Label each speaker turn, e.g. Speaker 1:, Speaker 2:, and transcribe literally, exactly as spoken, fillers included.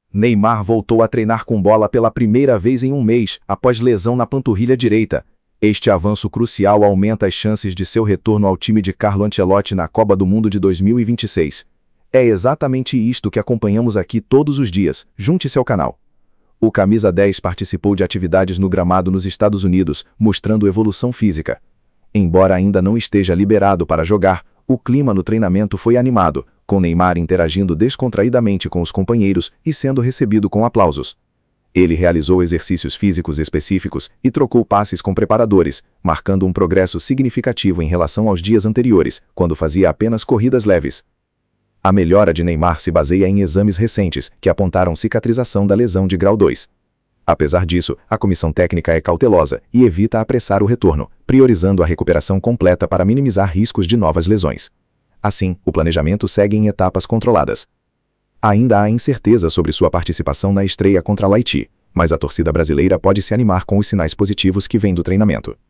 Speaker 1: Neymar voltou a treinar com bola pela primeira vez em um mês, após lesão na panturrilha direita. Este avanço crucial aumenta as chances de seu retorno ao time de Carlo Ancelotti na Copa do Mundo de dois mil e vinte e seis. É exatamente isto que acompanhamos aqui todos os dias. Junte-se ao canal. O camisa dez participou de atividades no gramado nos Estados Unidos, mostrando evolução física. Embora ainda não esteja liberado para jogar, o clima no treinamento foi animado, com Neymar interagindo descontraidamente com os companheiros e sendo recebido com aplausos. Ele realizou exercícios físicos específicos e trocou passes com preparadores, marcando um progresso significativo em relação aos dias anteriores, quando fazia apenas corridas leves. A melhora de Neymar se baseia em exames recentes, que apontaram cicatrização da lesão de grau dois. Apesar disso, a comissão técnica é cautelosa e evita apressar o retorno, priorizando a recuperação completa para minimizar riscos de novas lesões. Assim, o planejamento segue em etapas controladas. Ainda há incerteza sobre sua participação na estreia contra Haiti, mas a torcida brasileira pode se animar com os sinais positivos que vêm do treinamento.